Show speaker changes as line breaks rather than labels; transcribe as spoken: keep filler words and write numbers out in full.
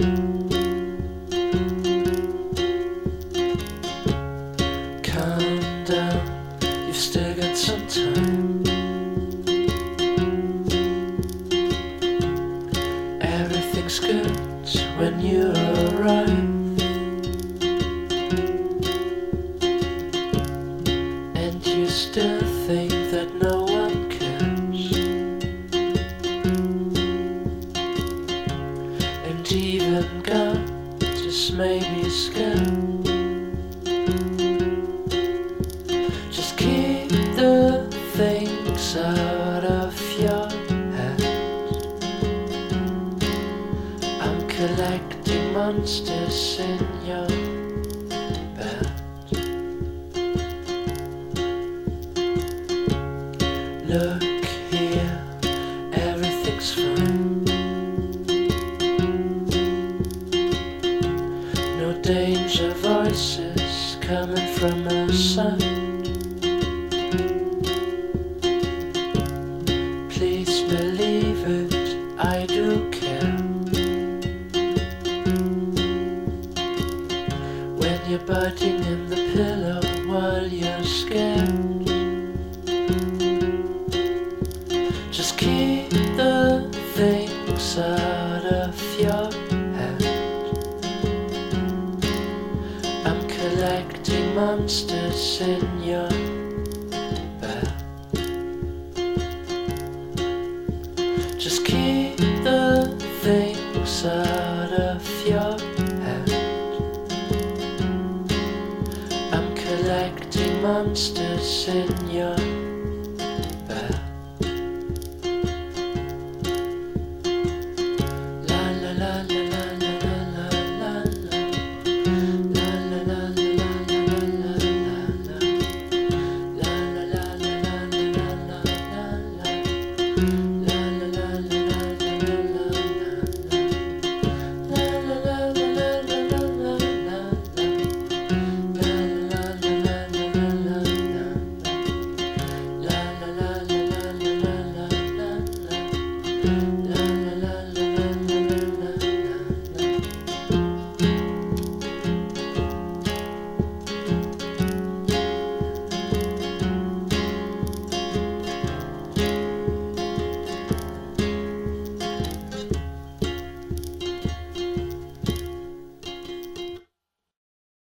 Calm down, you've still got some time. Everything's good when you arrive. And you still think that no one cares. And even God just maybe scared. Just keep the things out of your head. I'm collecting monsters in your bed. Look here, everything's fine. No danger voices coming from outside. Please believe it, I do care. When you're biting in the pillow while you're scared, just keep the things out of your head. I'm collecting monsters in your bed. Just keep the things out of your head. I'm collecting monsters in your